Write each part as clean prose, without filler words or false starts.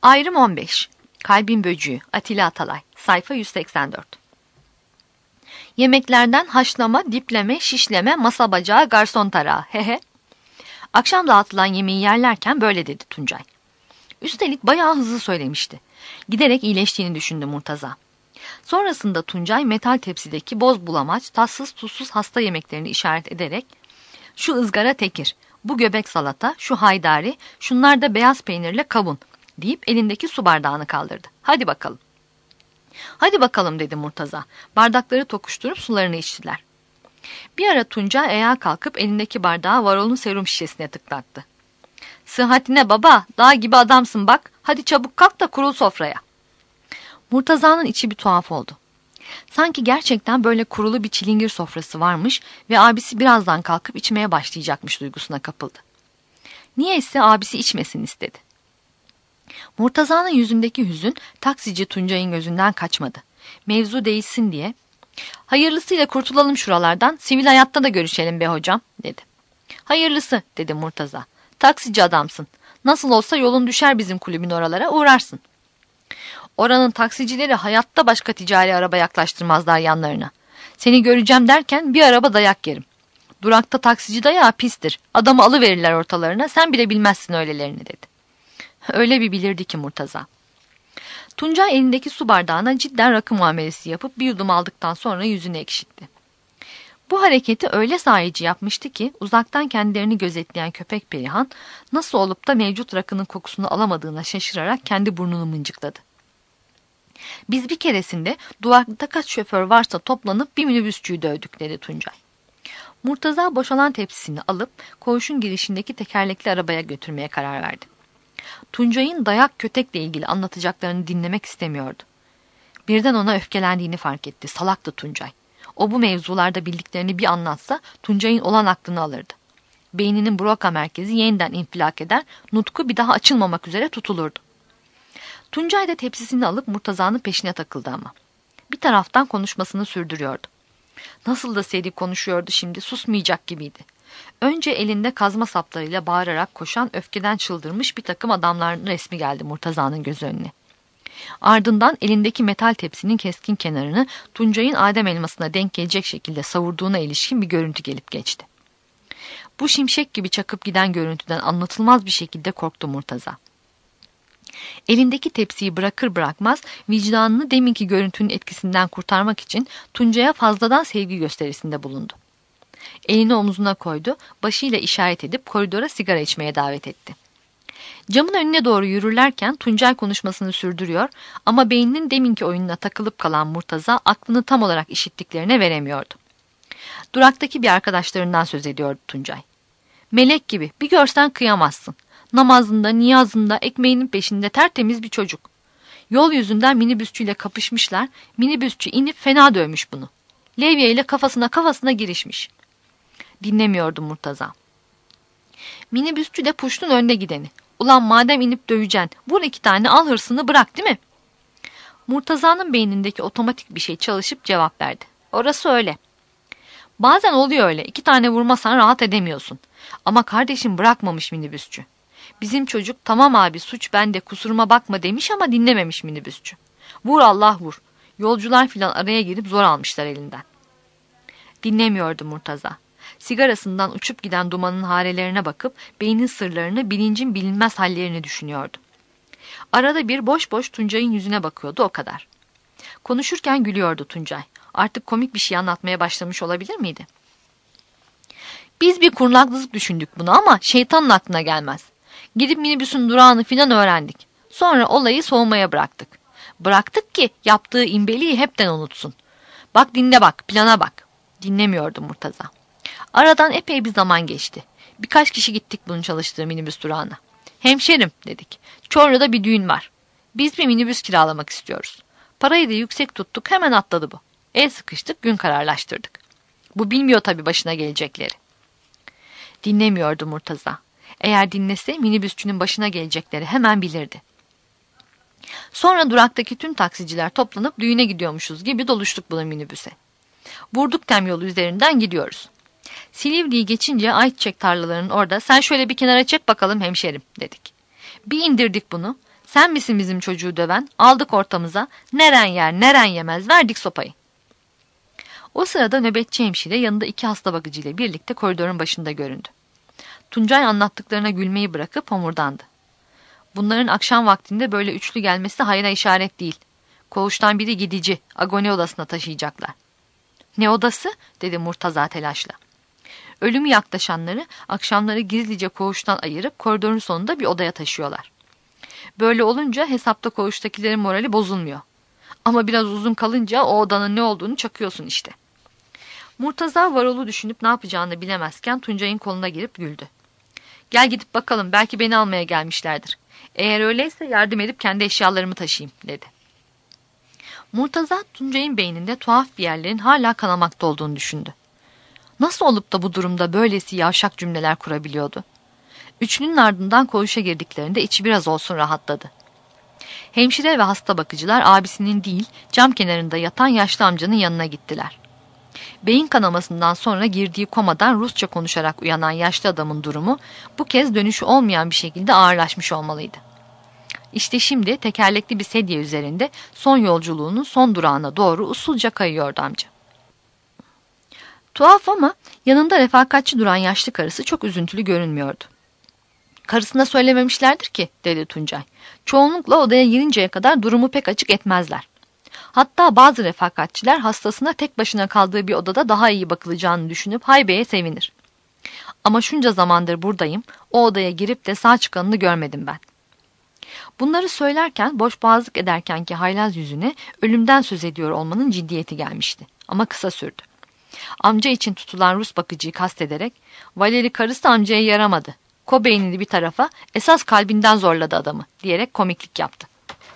Ayrım 15. Kalbin Böcüğü. Atilla Atalay. Sayfa 184. Yemeklerden haşlama, dipleme, şişleme, masa bacağı, garson tarağı. Hehe. Akşam dağıtılan yemeği yerlerken böyle dedi Tuncay. Üstelik bayağı hızlı söylemişti. Giderek iyileştiğini düşündü Murtaza. Sonrasında Tuncay metal tepsideki boz bulamaç, tatsız tuzsuz hasta yemeklerini işaret ederek şu ızgara tekir, bu göbek salata, şu haydari, şunlar da beyaz peynirle kavun deyip elindeki su bardağını kaldırdı. Hadi bakalım. Hadi bakalım dedi Murtaza. Bardakları tokuşturup sularını içtiler. Bir ara Tuncay ayağa kalkıp elindeki bardağı Varol'un serum şişesine tıklattı. Sıhhatine baba, dağ gibi adamsın bak. Hadi çabuk kalk da kurul sofraya. Murtaza'nın içi bir tuhaf oldu. Sanki gerçekten böyle kurulu bir çilingir sofrası varmış ve abisi birazdan kalkıp içmeye başlayacakmış duygusuna kapıldı. Niyeyse abisi içmesin istedi. Murtaza'nın yüzündeki hüzün taksici Tuncay'ın gözünden kaçmadı. Mevzu değişsin diye, hayırlısıyla kurtulalım şuralardan, sivil hayatta da görüşelim be hocam dedi. Hayırlısı dedi Murtaza. Taksici adamsın. Nasıl olsa yolun düşer bizim kulübün oralara, uğrarsın. Oranın taksicileri hayatta başka ticari araba yaklaştırmazlar yanlarına. Seni göreceğim derken bir araba dayak yerim. Durakta taksici dayağı pistir. Adamı alıverirler ortalarına, sen bile bilmezsin öylelerini dedi. Öyle bir bilirdi ki Murtaza. Tuncay elindeki su bardağına cidden rakı muamelesi yapıp bir yudum aldıktan sonra yüzünü ekşitti. Bu hareketi öyle sahici yapmıştı ki uzaktan kendilerini gözetleyen köpek Perihan nasıl olup da mevcut rakının kokusunu alamadığına şaşırarak kendi burnunu mıncıkladı. Biz bir keresinde duvarda kaç şoför varsa toplanıp bir minibüsçüyü dövdük dedi Tuncay. Murtaza boşalan tepsisini alıp koğuşun girişindeki tekerlekli arabaya götürmeye karar verdi. Tuncay'ın dayak kötekle ilgili anlatacaklarını dinlemek istemiyordu. Birden ona öfkelendiğini fark etti. Salaktı Tuncay. O bu mevzularda bildiklerini bir anlatsa Tuncay'ın olan aklını alırdı. Beyninin Broca merkezi yeniden infilak eder, nutku bir daha açılmamak üzere tutulurdu. Tuncay da tepsisini alıp Murtaza'nın peşine takıldı ama. Bir taraftan konuşmasını sürdürüyordu. Nasıl da seri konuşuyordu şimdi, susmayacak gibiydi. Önce elinde kazma saplarıyla bağırarak koşan, öfkeden çıldırmış bir takım adamların resmi geldi Murtaza'nın göz önüne. Ardından elindeki metal tepsinin keskin kenarını Tuncay'ın Adem elmasına denk gelecek şekilde savurduğuna ilişkin bir görüntü gelip geçti. Bu şimşek gibi çakıp giden görüntüden anlatılmaz bir şekilde korktu Murtaza. Elindeki tepsiyi bırakır bırakmaz vicdanını deminki görüntünün etkisinden kurtarmak için Tuncay'a fazladan sevgi gösterisinde bulundu. Elini omzuna koydu, başıyla işaret edip koridora sigara içmeye davet etti. Camın önüne doğru yürürlerken Tuncay konuşmasını sürdürüyor ama beyninin deminki oyununa takılıp kalan Murtaza aklını tam olarak işittiklerine veremiyordu. Duraktaki bir arkadaşlarından söz ediyordu Tuncay. Melek gibi, bir görsen kıyamazsın. Namazında, niyazında, ekmeğinin peşinde tertemiz bir çocuk. Yol yüzünden minibüsçüyle kapışmışlar, minibüsçü inip fena dövmüş bunu. Levye ile kafasına girişmiş. Dinlemiyordu Murtaza. Minibüsçü de puştun önde gideni. Ulan madem inip döveceksin, vur 2 tane, al hırsını bırak değil mi? Murtaza'nın beynindeki otomatik bir şey çalışıp cevap verdi. Orası öyle. Bazen oluyor öyle, 2 tane vurmasan rahat edemiyorsun. Ama kardeşim bırakmamış minibüsçü. Bizim çocuk tamam abi suç bende kusuruma bakma demiş ama dinlememiş minibüsçü. Vur Allah vur. Yolcular filan araya girip zor almışlar elinden. Dinlemiyordu Murtaza. Sigarasından uçup giden dumanın harelerine bakıp beynin sırlarını, bilincin bilinmez hallerini düşünüyordu. Arada bir boş boş Tuncay'ın yüzüne bakıyordu, o kadar. Konuşurken gülüyordu Tuncay. Artık komik bir şey anlatmaya başlamış olabilir miydi? Biz bir kurnaklık düşündük bunu ama şeytanın aklına gelmez. Gidip minibüsün durağını filan öğrendik. Sonra olayı soğumaya bıraktık. Bıraktık ki yaptığı imbeliği hepten unutsun. Bak dinle bak, plana bak. Dinlemiyordu Murtaza. Aradan epey bir zaman geçti. Birkaç kişi gittik bunun çalıştığı minibüs durağına. Hemşerim dedik. Çorlu'da bir düğün var. Biz bir minibüs kiralamak istiyoruz. Parayı da yüksek tuttuk, hemen atladı bu. El sıkıştık, gün kararlaştırdık. Bu bilmiyor tabii başına gelecekleri. Dinlemiyordu Murtaza. Eğer dinlese minibüsçünün başına gelecekleri hemen bilirdi. Sonra duraktaki tüm taksiciler toplanıp düğüne gidiyormuşuz gibi doluştuk buna minibüse. Vurduk tem yolu üzerinden gidiyoruz. Silivri'yi geçince ayçiçek tarlalarının orada sen şöyle bir kenara çek bakalım hemşerim dedik. Bir indirdik bunu. Sen misin bizim çocuğu döven? Aldık ortamıza. Neren yer, neren yemez. Verdik sopayı. O sırada nöbetçi hemşire yanında 2 hasta bakıcıyla birlikte koridorun başında göründü. Tuncay anlattıklarına gülmeyi bırakıp homurdandı. Bunların akşam vaktinde böyle üçlü gelmesi hayra işaret değil. Koğuştan biri gidici, agoni odasına taşıyacaklar. Ne odası? Dedi Murtaza telaşla. Ölümü yaklaşanları akşamları gizlice koğuştan ayırıp koridorun sonunda bir odaya taşıyorlar. Böyle olunca hesapta koğuştakilerin morali bozulmuyor. Ama biraz uzun kalınca o odanın ne olduğunu çakıyorsun işte. Murtaza Varol'u düşünüp ne yapacağını bilemezken Tuncay'ın koluna girip güldü. Gel gidip bakalım, belki beni almaya gelmişlerdir. Eğer öyleyse yardım edip kendi eşyalarımı taşıyayım dedi. Murtaza Tuncay'ın beyninde tuhaf bir yerlerin hala kanamakta olduğunu düşündü. Nasıl olup da bu durumda böylesi yavşak cümleler kurabiliyordu? Üçlünün ardından koğuşa girdiklerinde içi biraz olsun rahatladı. Hemşire ve hasta bakıcılar abisinin değil, cam kenarında yatan yaşlı amcanın yanına gittiler. Beyin kanamasından sonra girdiği komadan Rusça konuşarak uyanan yaşlı adamın durumu bu kez dönüşü olmayan bir şekilde ağırlaşmış olmalıydı. İşte şimdi tekerlekli bir sedye üzerinde son yolculuğunun son durağına doğru usulca kayıyordu amca. Tuhaf ama yanında refakatçi duran yaşlı karısı çok üzüntülü görünmüyordu. Karısına söylememişlerdir ki, dedi Tuncay. Çoğunlukla odaya girinceye kadar durumu pek açık etmezler. Hatta bazı refakatçiler hastasına tek başına kaldığı bir odada daha iyi bakılacağını düşünüp haybeye sevinir. Ama şunca zamandır buradayım, o odaya girip de sağ çıkanını görmedim ben. Bunları söylerken boşboğazlık ederkenki haylaz yüzüne ölümden söz ediyor olmanın ciddiyeti gelmişti. Ama kısa sürdü. Amca için tutulan Rus bakıcıyı kastederek, Valeri karısı amcaya yaramadı. Kobeynini bir tarafa, esas kalbinden zorladı adamı diyerek komiklik yaptı.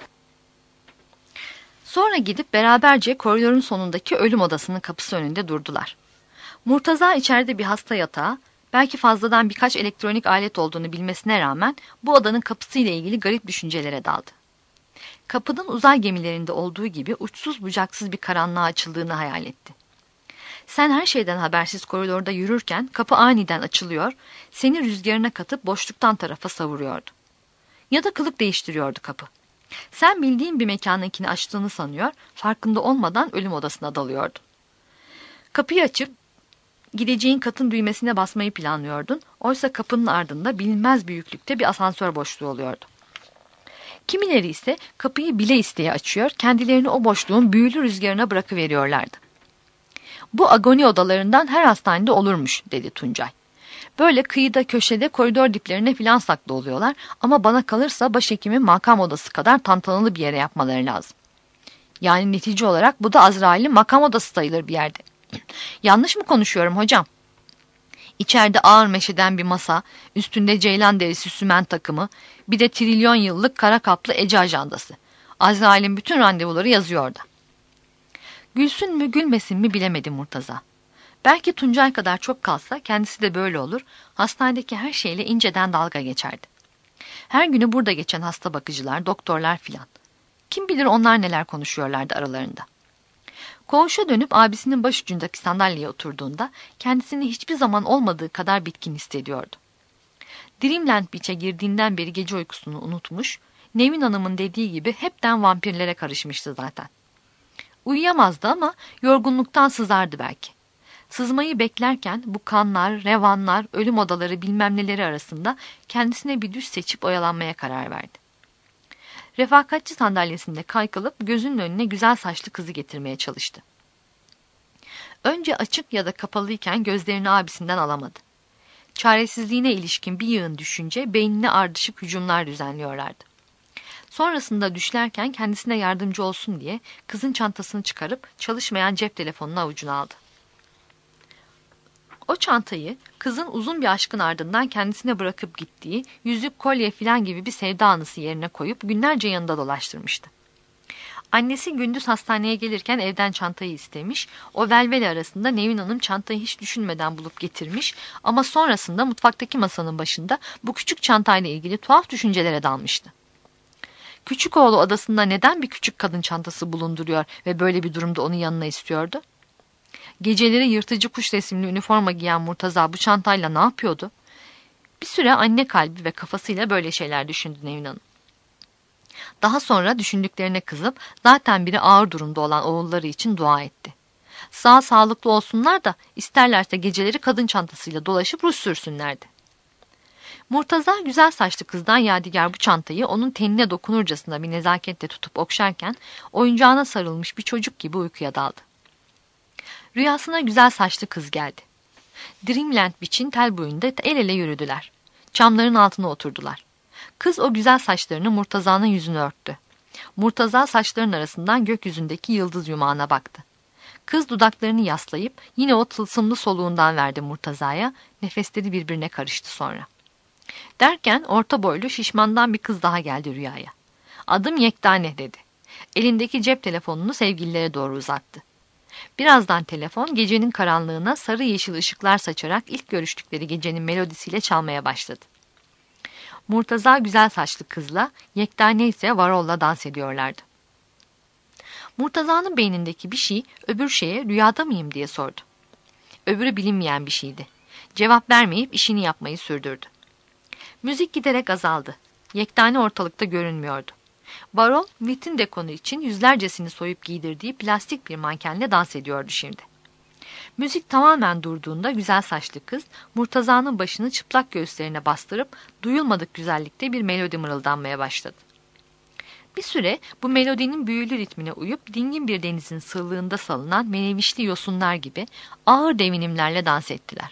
Sonra gidip beraberce koridorun sonundaki ölüm odasının kapısı önünde durdular. Murtaza içeride bir hasta yatağı, belki fazladan birkaç elektronik alet olduğunu bilmesine rağmen bu odanın kapısıyla ilgili garip düşüncelere daldı. Kapının uzay gemilerinde olduğu gibi uçsuz bucaksız bir karanlığa açıldığını hayal etti. Sen her şeyden habersiz koridorda yürürken kapı aniden açılıyor, seni rüzgarına katıp boşluktan tarafa savuruyordu. Ya da kılık değiştiriyordu kapı. Sen bildiğin bir mekanınkini açtığını sanıyor, farkında olmadan ölüm odasına dalıyordun. Kapıyı açıp gideceğin katın düğmesine basmayı planlıyordun, oysa kapının ardında bilinmez büyüklükte bir asansör boşluğu oluyordu. Kimileri ise kapıyı bile isteye açıyor, kendilerini o boşluğun büyülü rüzgarına bırakıveriyorlardı. Bu agoni odalarından her hastanede olurmuş, dedi Tuncay. Böyle kıyıda köşede koridor diplerine filan saklı oluyorlar ama bana kalırsa başhekimin makam odası kadar tantanalı bir yere yapmaları lazım. Yani netice olarak bu da Azrail'in makam odası sayılır bir yerde. Yanlış mı konuşuyorum hocam? İçeride ağır meşeden bir masa, üstünde ceylan derisi sümen takımı, bir de trilyon yıllık kara kaplı ece ajandası. Azrail'in bütün randevuları yazıyor orada. Gülsün mü gülmesin mi bilemedi Murtaza. Belki Tuncay kadar çok kalsa kendisi de böyle olur, hastanedeki her şeyle inceden dalga geçerdi. Her günü burada geçen hasta bakıcılar, doktorlar filan. Kim bilir onlar neler konuşuyorlardı aralarında. Koğuşa dönüp abisinin başucundaki sandalyeye oturduğunda kendisini hiçbir zaman olmadığı kadar bitkin hissediyordu. Dreamland Beach'e girdiğinden beri gece uykusunu unutmuş, Nevin Hanım'ın dediği gibi hepten vampirlere karışmıştı zaten. Uyuyamazdı ama yorgunluktan sızardı belki. Sızmayı beklerken bu kanlar, revanlar, ölüm odaları bilmem neleri arasında kendisine bir düş seçip oyalanmaya karar verdi. Refakatçi sandalyesinde kaykılıp gözünün önüne güzel saçlı kızı getirmeye çalıştı. Önce açık ya da kapalıyken gözlerini abisinden alamadı. Çaresizliğine ilişkin bir yığın düşünce beynine ardışık hücumlar düzenliyorlardı. Sonrasında düşlerken kendisine yardımcı olsun diye kızın çantasını çıkarıp çalışmayan cep telefonunu avucuna aldı. O çantayı kızın uzun bir aşkın ardından kendisine bırakıp gittiği yüzük, kolye filan gibi bir sevda anısı yerine koyup günlerce yanında dolaştırmıştı. Annesi gündüz hastaneye gelirken evden çantayı istemiş, o velvele arasında Nevin Hanım çantayı hiç düşünmeden bulup getirmiş ama sonrasında mutfaktaki masanın başında bu küçük çantayla ilgili tuhaf düşüncelere dalmıştı. Küçük oğlu odasında neden bir küçük kadın çantası bulunduruyor ve böyle bir durumda onu yanına istiyordu? Geceleri yırtıcı kuş resimli üniforma giyen Murtaza bu çantayla ne yapıyordu? Bir süre anne kalbi ve kafasıyla böyle şeyler düşündü Nevin Hanım. Daha sonra düşündüklerine kızıp zaten biri ağır durumda olan oğulları için dua etti. Sağ sağlıklı olsunlar da isterlerse geceleri kadın çantasıyla dolaşıp ruj sürsünlerdi. Murtaza güzel saçlı kızdan yadigar bu çantayı onun tenine dokunurcasına bir nezaketle tutup okşarken oyuncağına sarılmış bir çocuk gibi uykuya daldı. Rüyasına güzel saçlı kız geldi. Dreamland Beach'in tel boyunda el ele yürüdüler. Çamların altına oturdular. Kız o güzel saçlarını Murtaza'nın yüzünü örttü. Murtaza saçların arasından gökyüzündeki yıldız yumağına baktı. Kız dudaklarını yaslayıp yine o tılsımlı soluğundan verdi Murtaza'ya, nefesleri birbirine karıştı sonra. Derken orta boylu şişmandan bir kız daha geldi rüyaya. Adım Yektane dedi. Elindeki cep telefonunu sevgililere doğru uzattı. Birazdan telefon gecenin karanlığına sarı yeşil ışıklar saçarak ilk görüştükleri gecenin melodisiyle çalmaya başladı. Murtaza güzel saçlı kızla, Yektane ise Varol'la dans ediyorlardı. Murtaza'nın beynindeki bir şey öbür şeye rüyada mıyım diye sordu. Öbürü bilinmeyen bir şeydi. Cevap vermeyip işini yapmayı sürdürdü. Müzik giderek azaldı. Yektane ortalıkta görünmüyordu. Varol, vitrin dekonu için yüzlercesini soyup giydirdiği plastik bir mankenle dans ediyordu şimdi. Müzik tamamen durduğunda güzel saçlı kız, Murtaza'nın başını çıplak göğüslerine bastırıp duyulmadık güzellikte bir melodi mırıldanmaya başladı. Bir süre bu melodinin büyülü ritmine uyup dingin bir denizin sığlığında salınan menevişli yosunlar gibi ağır devinimlerle dans ettiler.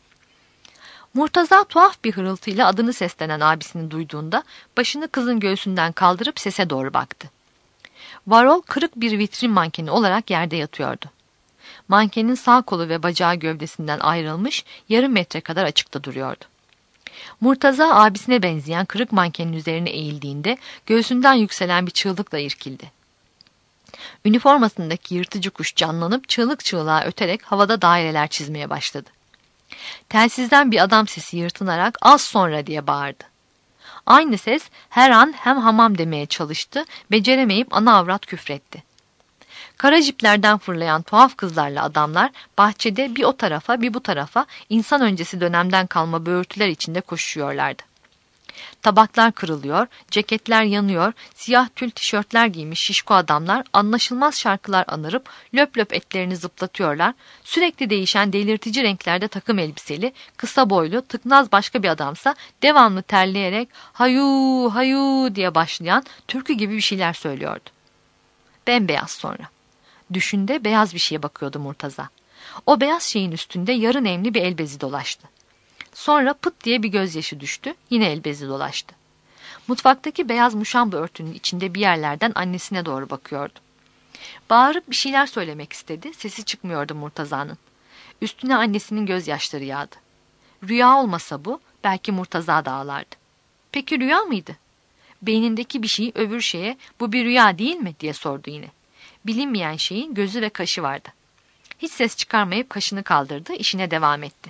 Murtaza tuhaf bir hırıltıyla adını seslenen abisini duyduğunda başını kızın göğsünden kaldırıp sese doğru baktı. Varol kırık bir vitrin mankeni olarak yerde yatıyordu. Mankenin sağ kolu ve bacağı gövdesinden ayrılmış, yarım metre kadar açıkta duruyordu. Murtaza abisine benzeyen kırık mankenin üzerine eğildiğinde göğsünden yükselen bir çığlıkla irkildi. Üniformasındaki yırtıcı kuş canlanıp çığlık çığlığa öterek havada daireler çizmeye başladı. Telsizden bir adam sesi yırtınarak az sonra diye bağırdı. Aynı ses her an hem hamam demeye çalıştı, beceremeyip ana avrat küfretti. Kara jiplerden fırlayan tuhaf kızlarla adamlar bahçede bir o tarafa bir bu tarafa insan öncesi dönemden kalma böğürtüler içinde koşuyorlardı. Tabaklar kırılıyor, ceketler yanıyor, siyah tül tişörtler giymiş şişko adamlar anlaşılmaz şarkılar anırıp löp löp etlerini zıplatıyorlar, sürekli değişen delirtici renklerde takım elbiseli, kısa boylu, tıknaz başka bir adamsa devamlı terleyerek hayu hayu diye başlayan türkü gibi bir şeyler söylüyordu. Bembeyaz sonra. Düşünde beyaz bir şeye bakıyordu Murtaza. O beyaz şeyin üstünde yarı nemli bir el bezi dolaştı. Sonra pıt diye bir gözyaşı düştü, yine el bezi dolaştı. Mutfaktaki beyaz muşamba örtünün içinde bir yerlerden annesine doğru bakıyordu. Bağırıp bir şeyler söylemek istedi, sesi çıkmıyordu Murtaza'nın. Üstüne annesinin gözyaşları yağdı. Rüya olmasa bu, belki Murtaza da ağlardı. Peki rüya mıydı? Beynindeki bir şey öbür şeye bu bir rüya değil mi diye sordu yine. Bilinmeyen şeyin gözü ve kaşı vardı. Hiç ses çıkarmayıp kaşını kaldırdı, işine devam etti.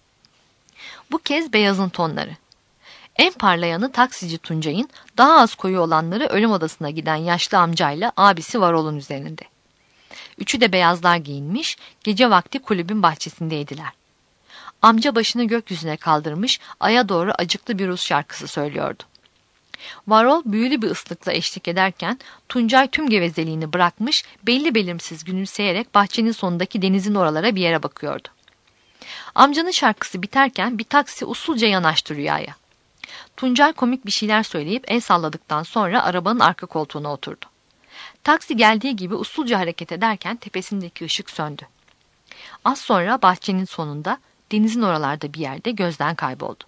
Bu kez beyazın tonları. En parlayanı taksici Tuncay'ın, daha az koyu olanları ölüm odasına giden yaşlı amcayla abisi Varol'un üzerinde. Üçü de beyazlar giyinmiş, gece vakti kulübün bahçesindeydiler. Amca başını gökyüzüne kaldırmış, aya doğru acıklı bir Rus şarkısı söylüyordu. Varol büyülü bir ıslıkla eşlik ederken Tuncay tüm gevezeliğini bırakmış, belli belirsiz gülümseyerek bahçenin sonundaki denizin oralara bir yere bakıyordu. Amcanın şarkısı biterken bir taksi usulca yanaştı rüyaya. Tuncay komik bir şeyler söyleyip el salladıktan sonra arabanın arka koltuğuna oturdu. Taksi geldiği gibi usulca hareket ederken tepesindeki ışık söndü. Az sonra bahçenin sonunda denizin oralarda bir yerde gözden kayboldu.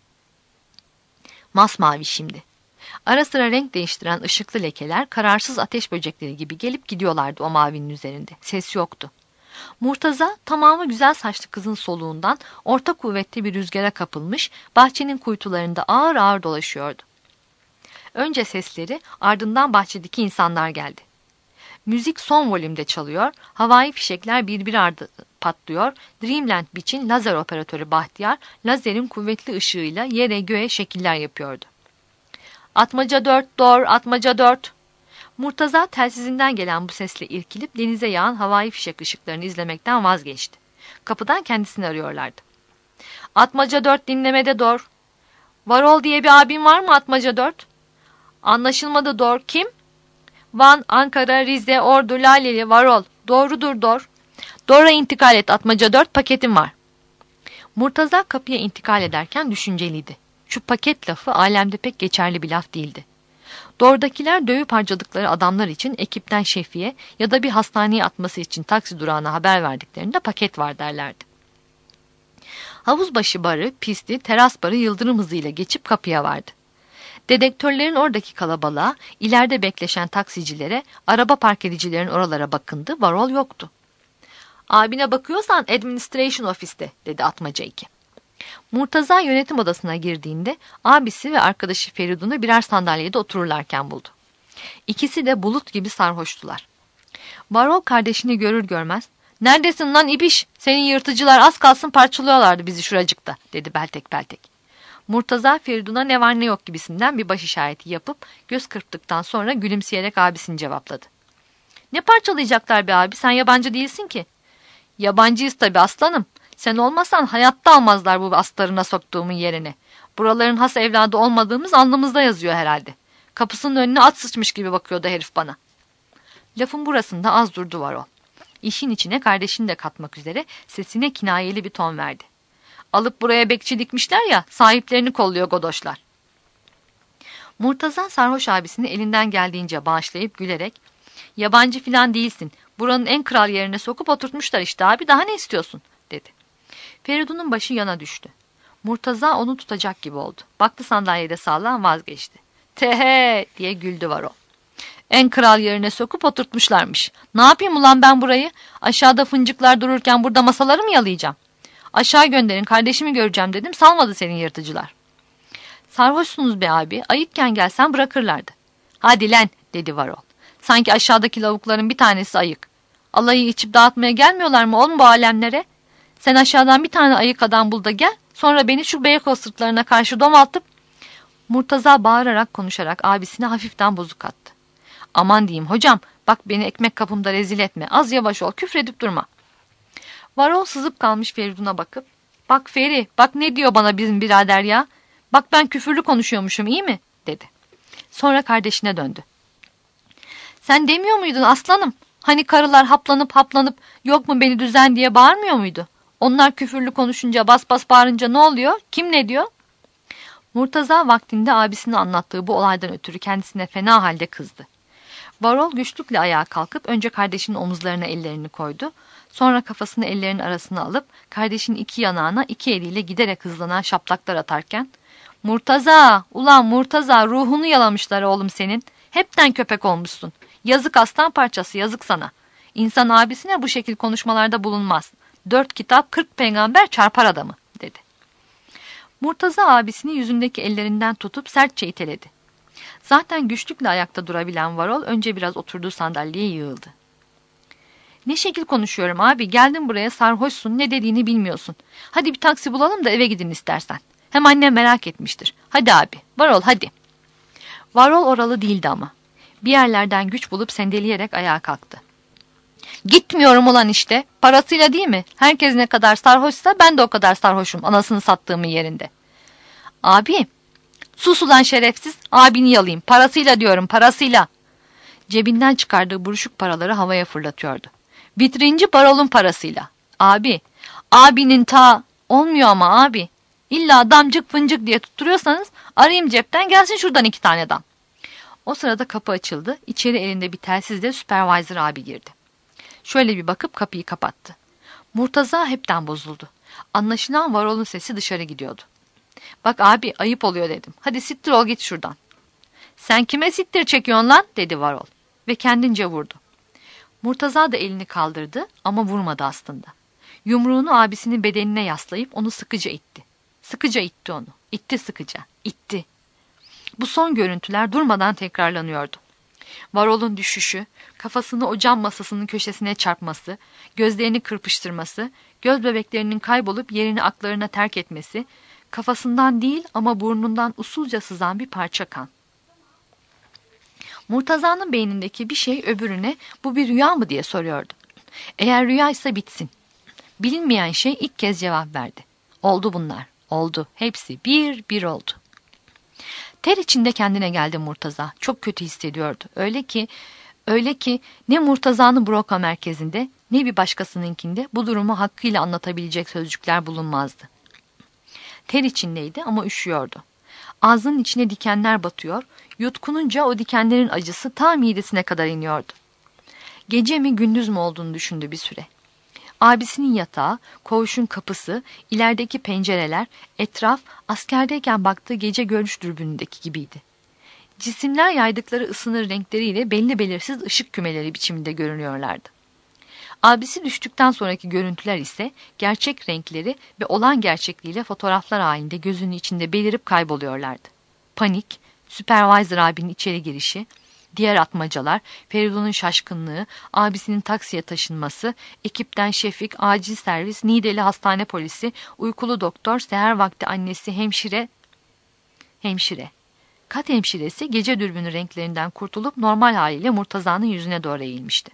Masmavi şimdi. Ara sıra renk değiştiren ışıklı lekeler kararsız ateş böcekleri gibi gelip gidiyorlardı o mavinin üzerinde. Ses yoktu. Murtaza tamamı güzel saçlı kızın soluğundan orta kuvvetli bir rüzgara kapılmış, bahçenin kuytularında ağır ağır dolaşıyordu. Önce sesleri, ardından bahçedeki insanlar geldi. Müzik son volümde çalıyor, havai fişekler birbiri ardı patlıyor, Dreamland Beach'in lazer operatörü Bahtiyar, lazerin kuvvetli ışığıyla yere göğe şekiller yapıyordu. Atmaca 4 doğr, atmaca 4. Murtaza telsizinden gelen bu sesle irkilip denize yağan havai fişek ışıklarını izlemekten vazgeçti. Kapıdan kendisini arıyorlardı. Atmaca 4 dinlemede doğr. Varol diye bir abin var mı Atmaca 4? Anlaşılmadı Dor. Kim? Van, Ankara, Rize, Ordu, Laleli, Varol. Doğrudur Dor. Dor'a intikal et. Atmaca 4 paketim var. Murtaza kapıya intikal ederken düşünceliydi. Şu paket lafı alemde pek geçerli bir laf değildi. Dor'dakiler dövüp harcadıkları adamlar için ekipten şefiye ya da bir hastaneye atması için taksi durağına haber verdiklerinde paket var derlerdi. Havuzbaşı barı, pisti, teras barı yıldırım hızıyla geçip kapıya vardı. Dedektörlerin oradaki kalabalığa, ileride bekleşen taksicilere, araba park edicilerin oralara bakındı, Varol yoktu. Abine bakıyorsan administration ofiste, dedi Atmaca 2. Murtaza yönetim odasına girdiğinde abisi ve arkadaşı Feridun'u birer sandalyede otururlarken buldu. İkisi de bulut gibi sarhoştular. Varol kardeşini görür görmez, "Neredesin lan ibiş? Senin yırtıcılar az kalsın parçalıyorlardı bizi şuracıkta," dedi beltek beltek. Murtaza Feridun'a ne var ne yok gibisinden bir baş işareti yapıp göz kırptıktan sonra gülümseyerek abisini cevapladı. "Ne parçalayacaklar be abi, sen yabancı değilsin ki." "Yabancıyız tabii aslanım. Sen olmasan hayatta almazlar bu astarına soktuğumun yerini. Buraların has evladı olmadığımız alnımızda yazıyor herhalde. Kapısının önüne at sıçmış gibi bakıyordu herif bana." Lafın burasında az durdu Varol. İşin içine kardeşini de katmak üzere sesine kinayeli bir ton verdi. "Alıp buraya bekçi dikmişler ya, sahiplerini kolluyor godoşlar." Murtaza sarhoş abisini elinden geldiğince bağışlayıp gülerek, "Yabancı filan değilsin. Buranın en kral yerine sokup oturtmuşlar işte abi, daha ne istiyorsun?" dedi. Feridun'un başı yana düştü. Murtaza onu tutacak gibi oldu. Baktı sandalyede sağlam, vazgeçti. "Tehe!" diye güldü Varol. "En kral yerine sokup oturtmuşlarmış. Ne yapayım ulan ben burayı? Aşağıda fıncıklar dururken burada masaları mı yalayacağım? Aşağı gönderin, kardeşimi göreceğim dedim, salmadı senin yırtıcılar." "Sarhoşsunuz be abi, ayıkken gelsen bırakırlardı." "Hadi lan," dedi Varol. "Sanki aşağıdaki lavukların bir tanesi ayık. Alayı içip dağıtmaya gelmiyorlar mı oğlum bu alemlere? Sen aşağıdan bir tane ayık adam bul da gel, sonra beni şu Beykoz sırtlarına karşı domaltıp..." Murtaza bağırarak konuşarak abisine hafiften bozuk attı. "Aman diyeyim hocam, bak beni ekmek kapımda rezil etme, az yavaş ol, küfredip durma." Varol sızıp kalmış Feridun'a bakıp, "Bak Feri, bak ne diyor bana bizim birader ya. Bak ben küfürlü konuşuyormuşum, iyi mi?" dedi. Sonra kardeşine döndü. "Sen demiyor muydun aslanım? Hani karılar haplanıp haplanıp yok mu beni düzen diye bağırmıyor muydu? Onlar küfürlü konuşunca, bas bas bağırınca ne oluyor? Kim ne diyor?" Murtaza vaktinde abisinin anlattığı bu olaydan ötürü kendisine fena halde kızdı. Varol güçlükle ayağa kalkıp önce kardeşinin omuzlarına ellerini koydu. Sonra kafasını ellerinin arasına alıp kardeşinin iki yanağına iki eliyle giderek hızlanan şaplaklar atarken, "Murtaza, ulan Murtaza, ruhunu yalamışlar oğlum senin. Hepten köpek olmuşsun. Yazık aslan parçası, yazık sana. İnsan abisine bu şekil konuşmalarda bulunmaz. 4 kitap 40 peygamber çarpar adamı," dedi. Murtaza abisini yüzündeki ellerinden tutup sertçe iteledi. Zaten güçlükle ayakta durabilen Varol önce biraz oturduğu sandalyeye yığıldı. "Ne şekil konuşuyorum abi, geldin buraya sarhoşsun, ne dediğini bilmiyorsun. Hadi bir taksi bulalım da eve gidin istersen. Hem annem merak etmiştir. Hadi abi, Varol hadi." Varol oralı değildi ama. Bir yerlerden güç bulup sendeleyerek ayağa kalktı. "Gitmiyorum ulan işte. Parasıyla değil mi? Herkes ne kadar sarhoşsa ben de o kadar sarhoşum anasını sattığımın yerinde." "Abi, sus ulan şerefsiz. Abini yalayayım. Parasıyla diyorum, parasıyla." Cebinden çıkardığı buruşuk paraları havaya fırlatıyordu. "Vitrinci Varol'un parasıyla." "Abi, abinin ta..." "Olmuyor ama abi. İlla damcık fıncık diye tutturuyorsanız arayayım cepten gelsin şuradan 2 tane dam." O sırada kapı açıldı. İçeri elinde bir telsizle Supervisor abi girdi. Şöyle bir bakıp kapıyı kapattı. Murtaza hepten bozuldu. Anlaşılan Varol'un sesi dışarı gidiyordu. "Bak abi, ayıp oluyor," dedim. "Hadi sittir ol git şuradan." "Sen kime sittir çekiyorsun lan?" dedi Varol ve kendince vurdu. Murtaza da elini kaldırdı ama vurmadı aslında. Yumruğunu abisinin bedenine yaslayıp onu sıkıca itti. Sıkıca itti onu. İtti sıkıca. İtti. Bu son görüntüler durmadan tekrarlanıyordu. Varol'un düşüşü, kafasını o cam masasının köşesine çarpması, gözlerini kırpıştırması, göz bebeklerinin kaybolup yerini aklarına terk etmesi, kafasından değil ama burnundan usulca sızan bir parça kan. Murtaza'nın beynindeki bir şey öbürüne "Bu bir rüya mı?" diye soruyordu. Eğer rüyaysa bitsin. Bilinmeyen şey ilk kez cevap verdi. Oldu bunlar. Oldu. Hepsi bir bir oldu. Ter içinde kendine geldi Murtaza. Çok kötü hissediyordu. Öyle ki ne Murtaza'nın Broka merkezinde ne bir başkasınınkinde bu durumu hakkıyla anlatabilecek sözcükler bulunmazdı. Ter içindeydi ama üşüyordu. Ağzının içine dikenler batıyor, yutkununca o dikenlerin acısı ta midesine kadar iniyordu. Gece mi gündüz mü olduğunu düşündü bir süre. Abisinin yatağı, koğuşun kapısı, ilerideki pencereler, etraf askerdeyken baktığı gece görüş dürbünündeki gibiydi. Cisimler yaydıkları ısınır renkleriyle belli belirsiz ışık kümeleri biçiminde görünüyorlardı. Abisi düştükten sonraki görüntüler ise gerçek renkleri ve olan gerçekliğiyle fotoğraflar halinde gözünün içinde belirip kayboluyorlardı. Panik, Supervisor abinin içeri girişi, diğer atmacalar, Feridun'un şaşkınlığı, abisinin taksiye taşınması, ekipten Şefik, acil servis, Niğdeli hastane polisi, uykulu doktor, seher vakti annesi, hemşire. Kat hemşiresi gece dürbünü renklerinden kurtulup normal haliyle Murtaza'nın yüzüne doğru eğilmişti.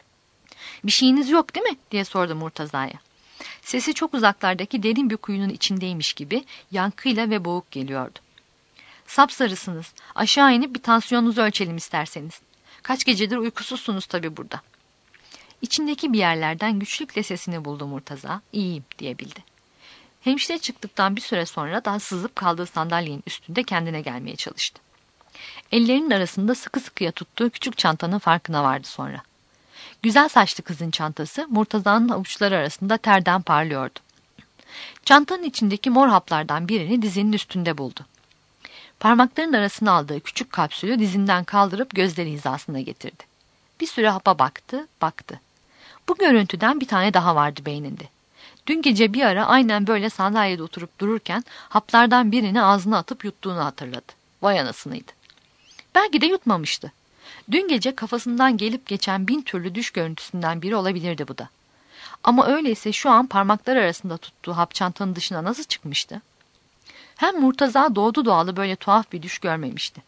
"Bir şeyiniz yok değil mi?" diye sordu Murtaza'ya. Sesi çok uzaklardaki derin bir kuyunun içindeymiş gibi yankıyla ve boğuk geliyordu. "Sapsarısınız. Aşağı inip bir tansiyonunuzu ölçelim isterseniz. Kaç gecedir uykusuzsunuz tabii burada." İçindeki bir yerlerden güçlükle sesini buldu Murtaza. "İyiyim," diyebildi. Hemşire çıktıktan bir süre sonra daha sızıp kaldığı sandalyenin üstünde kendine gelmeye çalıştı. Ellerinin arasında sıkı sıkıya tuttuğu küçük çantanın farkına vardı sonra. Güzel saçlı kızın çantası Murtaza'nın avuçları arasında terden parlıyordu. Çantanın içindeki mor haplardan birini dizinin üstünde buldu. Parmaklarının arasına aldığı küçük kapsülü dizinden kaldırıp gözleri hizasına getirdi. Bir süre hapa baktı. Bu görüntüden bir tane daha vardı beyninde. Dün gece bir ara aynen böyle sandalyede oturup dururken haplardan birini ağzına atıp yuttuğunu hatırladı. Vay anasınıydı. Belki de yutmamıştı. Dün gece kafasından gelip geçen 1000 türlü düş görüntüsünden biri olabilirdi bu da. Ama öyleyse şu an parmaklar arasında tuttuğu hap çantanın dışına nasıl çıkmıştı? Hem Murtaza doğdu doğalı böyle tuhaf bir düş görmemişti.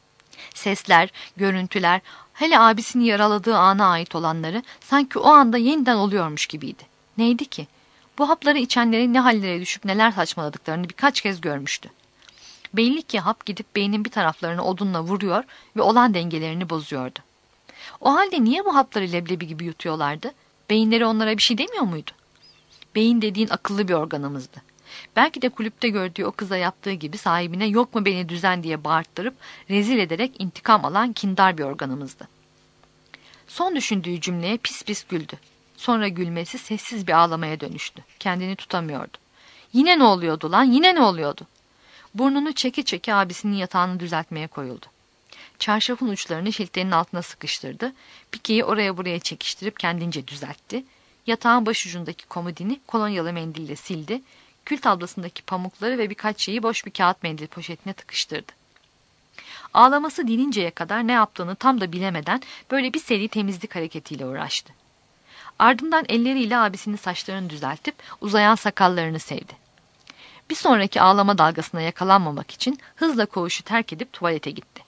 Sesler, görüntüler, hele abisini yaraladığı ana ait olanları sanki o anda yeniden oluyormuş gibiydi. Neydi ki? Bu hapları içenlerin ne hallere düşüp neler saçmaladıklarını birkaç kez görmüştü. Belli ki hap gidip beynin bir taraflarını odunla vuruyor ve olan dengelerini bozuyordu. O halde niye bu hapları leblebi gibi yutuyorlardı? Beyinleri onlara bir şey demiyor muydu? Beyin dediğin akıllı bir organımızdı. Belki de kulüpte gördüğü o kıza yaptığı gibi sahibine "Yok mu beni düzen?" diye bağırttırıp rezil ederek intikam alan kindar bir organımızdı. Son düşündüğü cümleye pis pis güldü. Sonra gülmesi sessiz bir ağlamaya dönüştü. Kendini tutamıyordu. Yine ne oluyordu lan? Yine ne oluyordu? Burnunu çeke çeke abisinin yatağını düzeltmeye koyuldu. Çarşafın uçlarını şiltenin altına sıkıştırdı. Pikeyi oraya buraya çekiştirip kendince düzeltti. Yatağın başucundaki komodini kolonyalı mendille sildi. Kül tablasındaki pamukları ve birkaç şeyi boş bir kağıt mendil poşetine tıkıştırdı. Ağlaması dininceye kadar ne yaptığını tam da bilemeden böyle bir seri temizlik hareketiyle uğraştı. Ardından elleriyle abisinin saçlarını düzeltip uzayan sakallarını sevdi. Bir sonraki ağlama dalgasına yakalanmamak için hızla koğuşu terk edip tuvalete gitti.